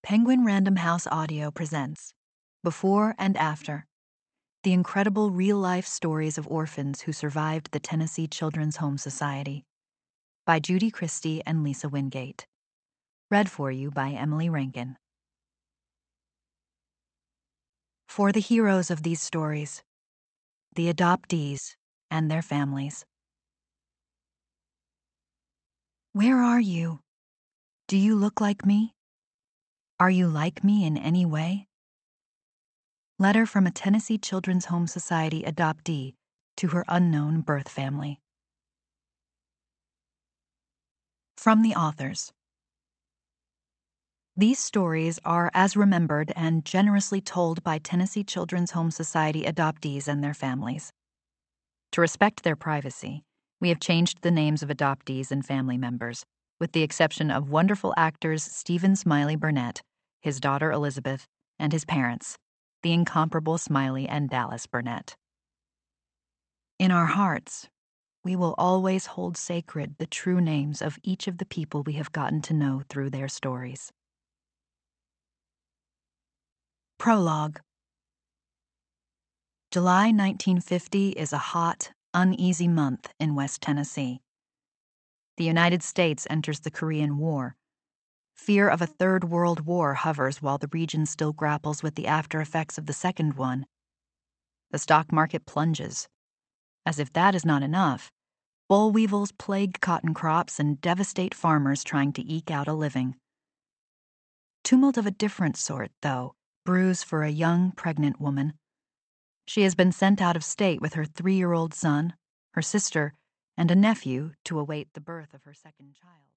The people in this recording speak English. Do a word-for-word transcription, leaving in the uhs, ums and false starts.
Penguin Random House Audio presents Before and After, the incredible real-life stories of orphans who survived the Tennessee Children's Home Society, by Judy Christie and Lisa Wingate. Read for you by Emily Rankin. For the heroes of these stories, the adoptees and their families. Where are you? Do you look like me? Are you like me in any way? Letter from a Tennessee Children's Home Society adoptee to her unknown birth family. From the authors. These stories are as remembered and generously told by Tennessee Children's Home Society adoptees and their families. To respect their privacy, we have changed the names of adoptees and family members, with the exception of wonderful actors Stephen Smiley Burnett, his daughter Elizabeth, and his parents, the incomparable Smiley and Dallas Burnett. In our hearts, we will always hold sacred the true names of each of the people we have gotten to know through their stories. Prologue. July nineteen fifty is a hot, uneasy month in West Tennessee. The United States enters the Korean War. Fear of a third world war hovers while the region still grapples with the after effects of the second one. The stock market plunges. As if that is not enough, boll weevils plague cotton crops and devastate farmers trying to eke out a living. Tumult of a different sort, though, brews for a young, pregnant woman. She has been sent out of state with her three-year-old son, her sister, and a nephew to await the birth of her second child.